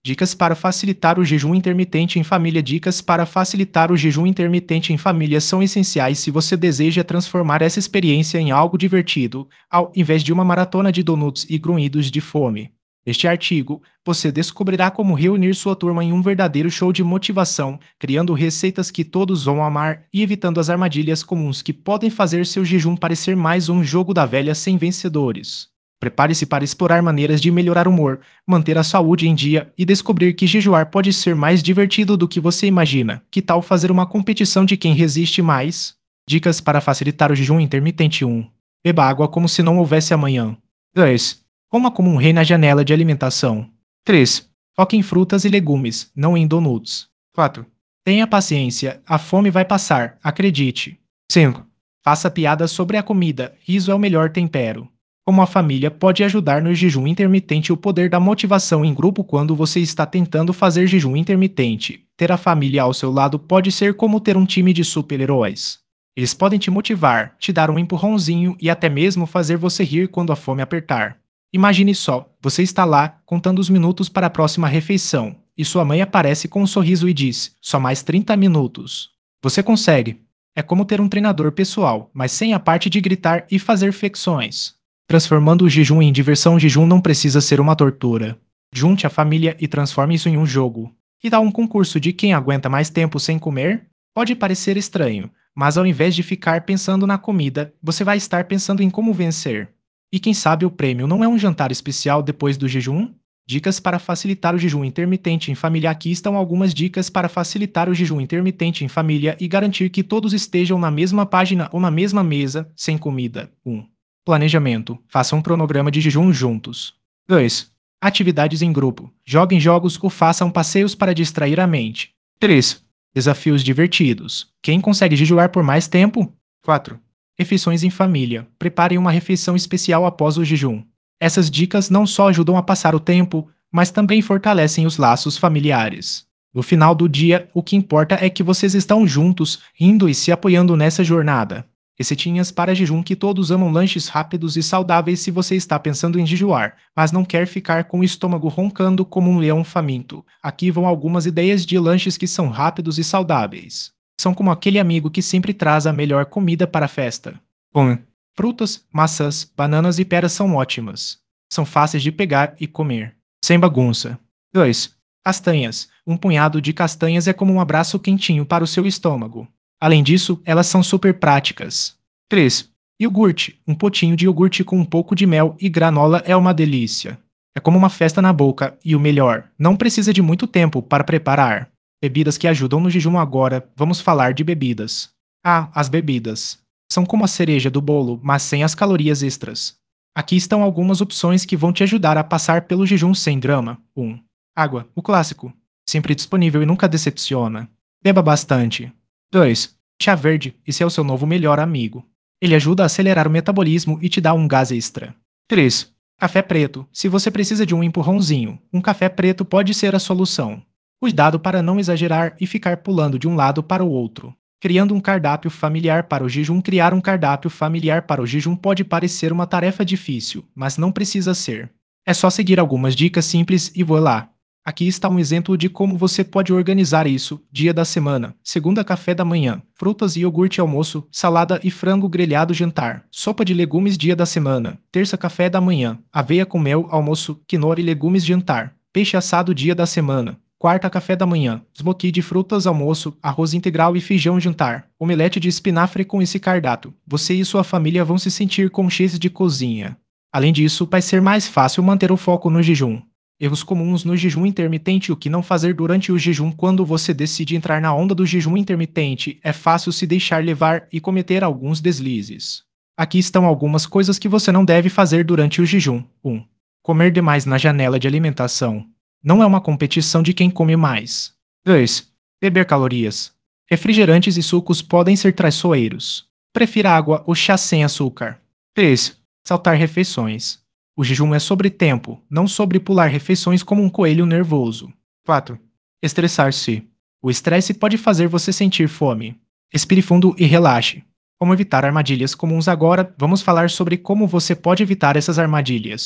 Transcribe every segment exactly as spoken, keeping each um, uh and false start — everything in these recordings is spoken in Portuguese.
Dicas para facilitar o jejum intermitente em família. Dicas para facilitar o jejum intermitente em família são essenciais se você deseja transformar essa experiência em algo divertido, ao invés de uma maratona de donuts e grunhidos de fome. Neste artigo, você descobrirá como reunir sua turma em um verdadeiro show de motivação, criando receitas que todos vão amar e evitando as armadilhas comuns que podem fazer seu jejum parecer mais um jogo da velha sem vencedores. Prepare-se para explorar maneiras de melhorar o humor, manter a saúde em dia e descobrir que jejuar pode ser mais divertido do que você imagina. Que tal fazer uma competição de quem resiste mais? Dicas para facilitar o jejum intermitente. um. Beba água como se não houvesse amanhã. dois. Coma como um rei na janela de alimentação. três. Foque em frutas e legumes, não em donuts. quatro. Tenha paciência, a fome vai passar, acredite. cinco. Faça piadas sobre a comida, riso é o melhor tempero. Como a família pode ajudar no jejum intermitente. O poder da motivação em grupo. Quando você está tentando fazer jejum intermitente, ter a família ao seu lado pode ser como ter um time de super-heróis. Eles podem te motivar, te dar um empurrãozinho e até mesmo fazer você rir quando a fome apertar. Imagine só, você está lá, contando os minutos para a próxima refeição, e sua mãe aparece com um sorriso e diz: só mais trinta minutos. Você consegue. É como ter um treinador pessoal, mas sem a parte de gritar e fazer flexões. Transformando o jejum em diversão. O jejum não precisa ser uma tortura. Junte a família e transforme isso em um jogo. Que tal um concurso de quem aguenta mais tempo sem comer? Pode parecer estranho, mas ao invés de ficar pensando na comida, você vai estar pensando em como vencer. E quem sabe o prêmio não é um jantar especial depois do jejum? Dicas para facilitar o jejum intermitente em família. Aqui estão algumas dicas para facilitar o jejum intermitente em família e garantir que todos estejam na mesma página ou na mesma mesa, sem comida. um. Planejamento. Faça um cronograma de jejum juntos. dois. Atividades em grupo. Joguem jogos ou façam passeios para distrair a mente. três. Desafios divertidos. Quem consegue jejuar por mais tempo? quatro. Refeições em família. Preparem uma refeição especial após o jejum. Essas dicas não só ajudam a passar o tempo, mas também fortalecem os laços familiares. No final do dia, o que importa é que vocês estão juntos, rindo e se apoiando nessa jornada. Receitinhas para jejum. Que todos amam lanches rápidos e saudáveis. Se você está pensando em jejuar, mas não quer ficar com o estômago roncando como um leão faminto, aqui vão algumas ideias de lanches que são rápidos e saudáveis. São como aquele amigo que sempre traz a melhor comida para a festa. um. Frutas, maçãs, bananas e peras são ótimas. São fáceis de pegar e comer, sem bagunça. dois. Castanhas. Um punhado de castanhas é como um abraço quentinho para o seu estômago. Além disso, elas são super práticas. três. Iogurte. Um potinho de iogurte com um pouco de mel e granola é uma delícia. É como uma festa na boca e o melhor, não precisa de muito tempo para preparar. Bebidas que ajudam no jejum. Agora, vamos falar de bebidas. Ah, as bebidas. São como a cereja do bolo, mas sem as calorias extras. Aqui estão algumas opções que vão te ajudar a passar pelo jejum sem drama. um. Água, o clássico. Sempre disponível e nunca decepciona. Beba bastante. dois. Chá verde, esse é o seu novo melhor amigo. Ele ajuda a acelerar o metabolismo e te dá um gás extra. três. Café preto. Se você precisa de um empurrãozinho, um café preto pode ser a solução. Cuidado para não exagerar e ficar pulando de um lado para o outro. Criando um cardápio familiar para o jejum. Criar um cardápio familiar para o jejum pode parecer uma tarefa difícil, mas não precisa ser. É só seguir algumas dicas simples e voilá. Aqui está um exemplo de como você pode organizar isso. Dia da semana. Segunda, café da manhã. Frutas e iogurte almoço. Salada e frango grelhado jantar. Sopa de legumes dia da semana. Terça, café da manhã. Aveia com mel almoço. Quinoa e legumes jantar. Peixe assado dia da semana. Quarta, café da manhã. Smoothie de frutas almoço. Arroz integral e feijão jantar. Omelete de espinafre. Com esse cardápio, você e sua família vão se sentir como chefes de cozinha. Além disso, vai ser mais fácil manter o foco no jejum. Erros comuns no jejum intermitente. O que não fazer durante o jejum. Quando você decide entrar na onda do jejum intermitente, é fácil se deixar levar e cometer alguns deslizes. Aqui estão algumas coisas que você não deve fazer durante o jejum. um. Comer demais na janela de alimentação. Não é uma competição de quem come mais. dois. Beber calorias. Refrigerantes e sucos podem ser traiçoeiros. Prefira água ou chá sem açúcar. três. Saltar refeições. O jejum é sobre tempo, não sobre pular refeições como um coelho nervoso. quatro. Estressar-se. O estresse pode fazer você sentir fome. Respire fundo e relaxe. Como evitar armadilhas comuns. Agora, vamos falar sobre como você pode evitar essas armadilhas.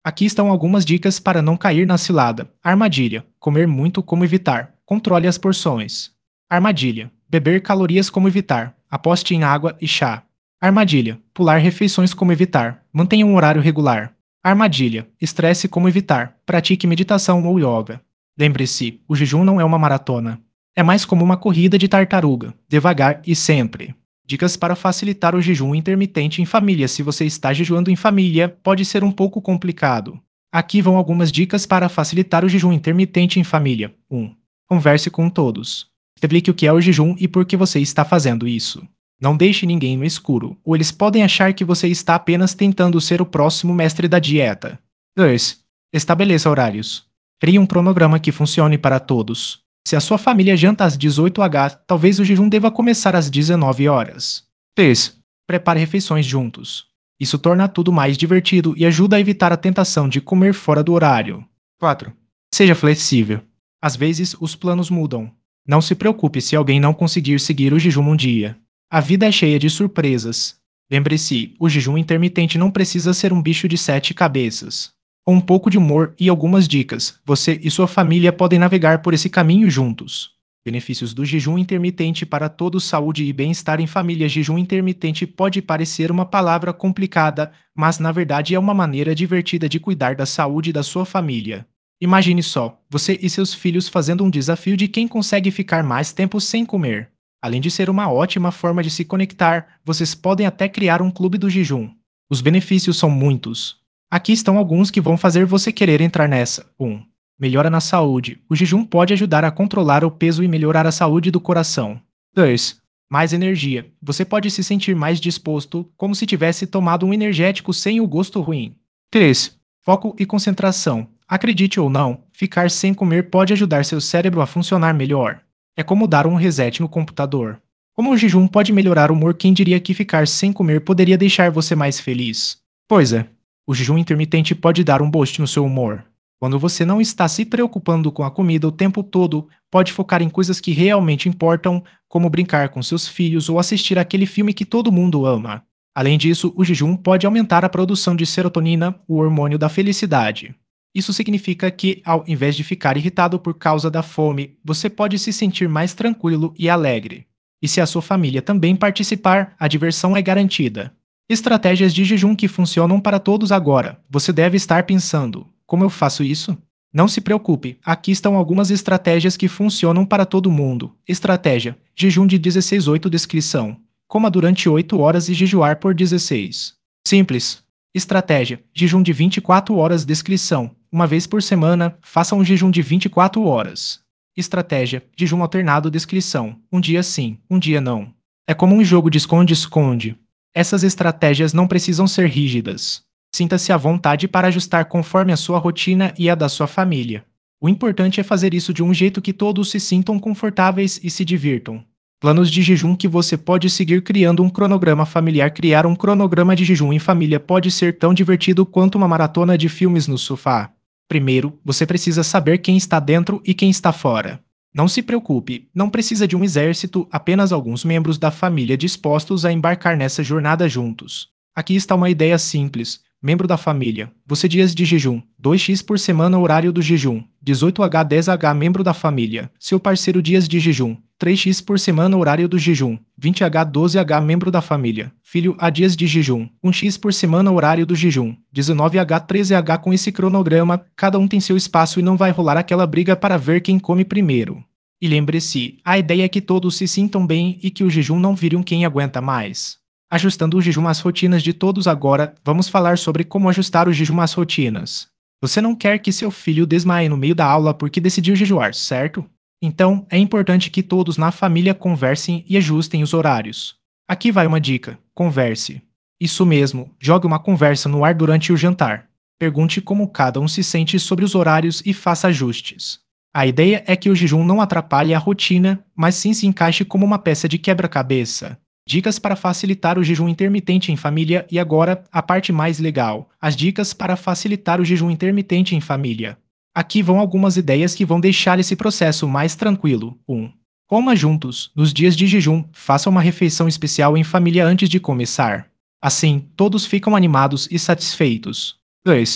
Aqui estão algumas dicas para não cair na cilada. Armadilha: comer muito, como evitar. Controle as porções. Armadilha: beber calorias, como evitar. Aposte em água e chá. Armadilha: pular refeições, como evitar. Mantenha um horário regular. Armadilha: estresse, como evitar. Pratique meditação ou yoga. Lembre-se, o jejum não é uma maratona. É mais como uma corrida de tartaruga, devagar e sempre. Dicas para facilitar o jejum intermitente em família. Se você está jejuando em família, pode ser um pouco complicado. Aqui vão algumas dicas para facilitar o jejum intermitente em família. um. Converse com todos. Explique o que é o jejum e por que você está fazendo isso. Não deixe ninguém no escuro, ou eles podem achar que você está apenas tentando ser o próximo mestre da dieta. dois. Estabeleça horários. Crie um cronograma que funcione para todos. Se a sua família janta às dezoito horas, talvez o jejum deva começar às dezenove horas. três. Prepare refeições juntos. Isso torna tudo mais divertido e ajuda a evitar a tentação de comer fora do horário. quatro. Seja flexível. Às vezes, os planos mudam. Não se preocupe se alguém não conseguir seguir o jejum um dia. A vida é cheia de surpresas. Lembre-se, o jejum intermitente não precisa ser um bicho de sete cabeças. Com um pouco de humor e algumas dicas, você e sua família podem navegar por esse caminho juntos. Benefícios do jejum intermitente para todos: saúde e bem-estar em família. Jejum intermitente pode parecer uma palavra complicada, mas na verdade é uma maneira divertida de cuidar da saúde da sua família. Imagine só, você e seus filhos fazendo um desafio de quem consegue ficar mais tempo sem comer. Além de ser uma ótima forma de se conectar, vocês podem até criar um clube do jejum. Os benefícios são muitos. Aqui estão alguns que vão fazer você querer entrar nessa. um. Melhora na saúde. O jejum pode ajudar a controlar o peso e melhorar a saúde do coração. dois. Mais energia. Você pode se sentir mais disposto, como se tivesse tomado um energético sem o gosto ruim. três. Foco e concentração. Acredite ou não, ficar sem comer pode ajudar seu cérebro a funcionar melhor. É como dar um reset no computador. Como o jejum pode melhorar o humor, quem diria que ficar sem comer poderia deixar você mais feliz? Pois é. O jejum intermitente pode dar um boost no seu humor. Quando você não está se preocupando com a comida o tempo todo, pode focar em coisas que realmente importam, como brincar com seus filhos ou assistir aquele filme que todo mundo ama. Além disso, o jejum pode aumentar a produção de serotonina, o hormônio da felicidade. Isso significa que, ao invés de ficar irritado por causa da fome, você pode se sentir mais tranquilo e alegre. E se a sua família também participar, a diversão é garantida. Estratégias de jejum que funcionam para todos agora. Você deve estar pensando: como eu faço isso? Não se preocupe, aqui estão algumas estratégias que funcionam para todo mundo. Estratégia: jejum de dezesseis oito. Descrição: coma durante oito horas e jejuar por dezesseis. Simples. Estratégia: jejum de vinte e quatro horas. Descrição: uma vez por semana, faça um jejum de vinte e quatro horas. Estratégia: jejum alternado. Descrição: um dia sim, um dia não. É como um jogo de esconde-esconde. Essas estratégias não precisam ser rígidas. Sinta-se à vontade para ajustar conforme a sua rotina e a da sua família. O importante é fazer isso de um jeito que todos se sintam confortáveis e se divirtam. Planos de jejum que você pode seguir criando um cronograma familiar. Criar um cronograma de jejum em família pode ser tão divertido quanto uma maratona de filmes no sofá. Primeiro, você precisa saber quem está dentro e quem está fora. Não se preocupe, não precisa de um exército, apenas alguns membros da família dispostos a embarcar nessa jornada juntos. Aqui está uma ideia simples. Membro da família. Você dias de jejum. dois por por semana horário do jejum. dezoito a dez a membro da família. Seu parceiro dias de jejum. três por por semana horário do jejum. vinte a doze a membro da família. Filho a dias de jejum. um por por semana horário do jejum. dezenove a treze a com esse cronograma, cada um tem seu espaço e não vai rolar aquela briga para ver quem come primeiro. E lembre-se, a ideia é que todos se sintam bem e que o jejum não vire um quem aguenta mais. Ajustando o jejum às rotinas de todos. Agora, vamos falar sobre como ajustar o jejum às rotinas. Você não quer que seu filho desmaie no meio da aula porque decidiu jejuar, certo? Então, é importante que todos na família conversem e ajustem os horários. Aqui vai uma dica: converse. Isso mesmo, jogue uma conversa no ar durante o jantar. Pergunte como cada um se sente sobre os horários e faça ajustes. A ideia é que o jejum não atrapalhe a rotina, mas sim se encaixe como uma peça de quebra-cabeça. Dicas para facilitar o jejum intermitente em família. E agora, a parte mais legal: as dicas para facilitar o jejum intermitente em família. Aqui vão algumas ideias que vão deixar esse processo mais tranquilo. um. Coma juntos. Nos dias de jejum, faça uma refeição especial em família antes de começar. Assim, todos ficam animados e satisfeitos. dois.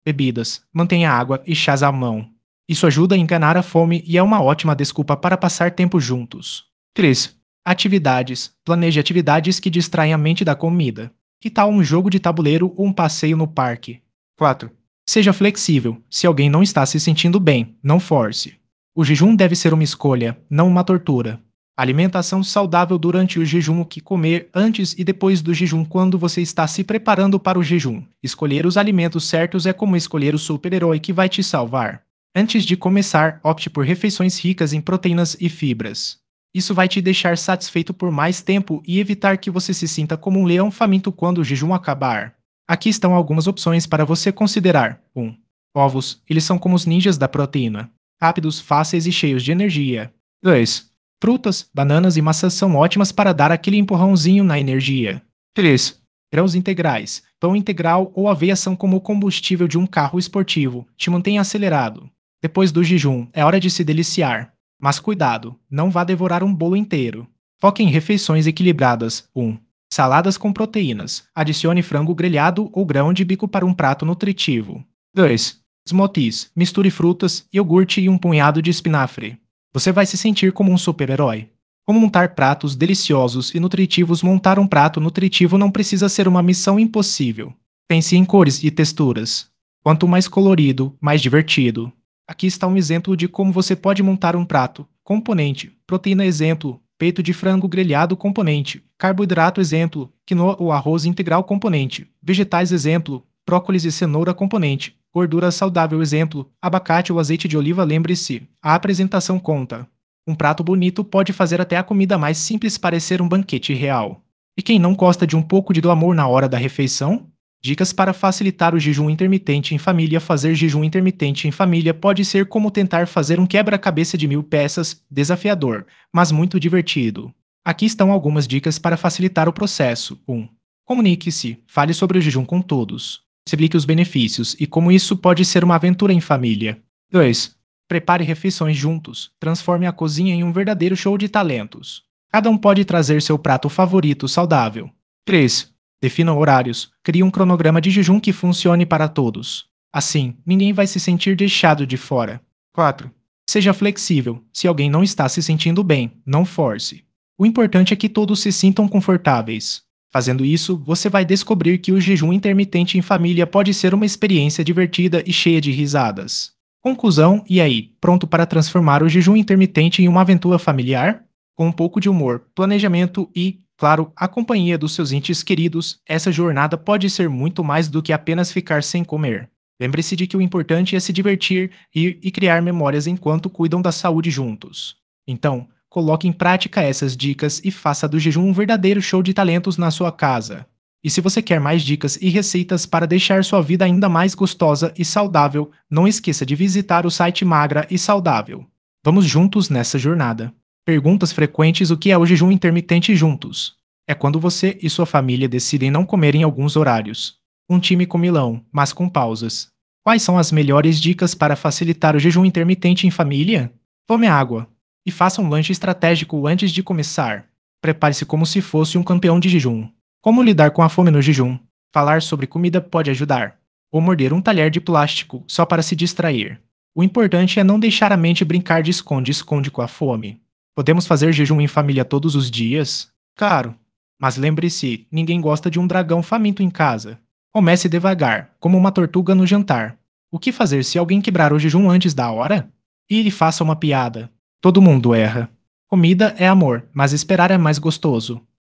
bebidas, mantenha água e chás à mão. Isso ajuda a enganar a fome e é uma ótima desculpa para passar tempo juntos. três. Atividades. Planeje atividades que distraem a mente da comida. Que tal um jogo de tabuleiro ou um passeio no parque? quatro. Seja flexível. Se alguém não está se sentindo bem, não force. O jejum deve ser uma escolha, não uma tortura. Alimentação saudável durante o jejum. O que comer antes e depois do jejum quando você está se preparando para o jejum. Escolher os alimentos certos é como escolher o super-herói que vai te salvar. Antes de começar, opte por refeições ricas em proteínas e fibras. Isso vai te deixar satisfeito por mais tempo e evitar que você se sinta como um leão faminto quando o jejum acabar. Aqui estão algumas opções para você considerar. um. Ovos. Eles são como os ninjas da proteína. Rápidos, fáceis e cheios de energia. dois. Frutas, bananas e maçãs são ótimas para dar aquele empurrãozinho na energia. três. Grãos integrais. Pão integral ou aveia são como o combustível de um carro esportivo. Te mantém acelerado. Depois do jejum, é hora de se deliciar. Mas cuidado, não vá devorar um bolo inteiro. Foque em refeições equilibradas. um. Saladas com proteínas. Adicione frango grelhado ou grão de bico para um prato nutritivo. dois. Smoothies. Misture frutas, iogurte e um punhado de espinafre. Você vai se sentir como um super-herói. Como montar pratos deliciosos e nutritivos. Montar um prato nutritivo não precisa ser uma missão impossível. Pense em cores e texturas. Quanto mais colorido, mais divertido. Aqui está um exemplo de como você pode montar um prato. Componente. Proteína exemplo. Peito de frango grelhado componente. Carboidrato exemplo. Quinoa ou arroz integral componente. Vegetais exemplo. Brócolis e cenoura componente. Gordura saudável exemplo. Abacate ou azeite de oliva. Lembre-se, a apresentação conta. Um prato bonito pode fazer até a comida mais simples parecer um banquete real. E quem não gosta de um pouco de glamour na hora da refeição? Dicas para facilitar o jejum intermitente em família. Fazer jejum intermitente em família pode ser como tentar fazer um quebra-cabeça de mil peças, desafiador, mas muito divertido. Aqui estão algumas dicas para facilitar o processo. um. Comunique-se. Fale sobre o jejum com todos. Explique os benefícios e como isso pode ser uma aventura em família. dois. Prepare refeições juntos. Transforme a cozinha em um verdadeiro show de talentos. Cada um pode trazer seu prato favorito saudável. três. Defina horários. Crie um cronograma de jejum que funcione para todos. Assim, ninguém vai se sentir deixado de fora. quatro. Seja flexível. Se alguém não está se sentindo bem, não force. O importante é que todos se sintam confortáveis. Fazendo isso, você vai descobrir que o jejum intermitente em família pode ser uma experiência divertida e cheia de risadas. Conclusão, e aí, pronto para transformar o jejum intermitente em uma aventura familiar? Com um pouco de humor, planejamento e, claro, a companhia dos seus entes queridos, essa jornada pode ser muito mais do que apenas ficar sem comer. Lembre-se de que o importante é se divertir e, e criar memórias enquanto cuidam da saúde juntos. Então, coloque em prática essas dicas e faça do jejum um verdadeiro show de talentos na sua casa. E se você quer mais dicas e receitas para deixar sua vida ainda mais gostosa e saudável, não esqueça de visitar o site Magra e Saudável. Vamos juntos nessa jornada. Perguntas frequentes: o que é o jejum intermitente juntos? É quando você e sua família decidem não comer em alguns horários. Um time comilão, mas com pausas. Quais são as melhores dicas para facilitar o jejum intermitente em família? Tome água. E faça um lanche estratégico antes de começar. Prepare-se como se fosse um campeão de jejum. Como lidar com a fome no jejum? Falar sobre comida pode ajudar. Ou morder um talher de plástico só para se distrair. O importante é não deixar a mente brincar de esconde-esconde com a fome. Podemos fazer jejum em família todos os dias? Claro. Mas lembre-se, ninguém gosta de um dragão faminto em casa. Comece devagar, como uma tortuga no jantar. O que fazer se alguém quebrar o jejum antes da hora? E ele faça uma piada. Todo mundo erra. Comida é amor, mas esperar é mais gostoso.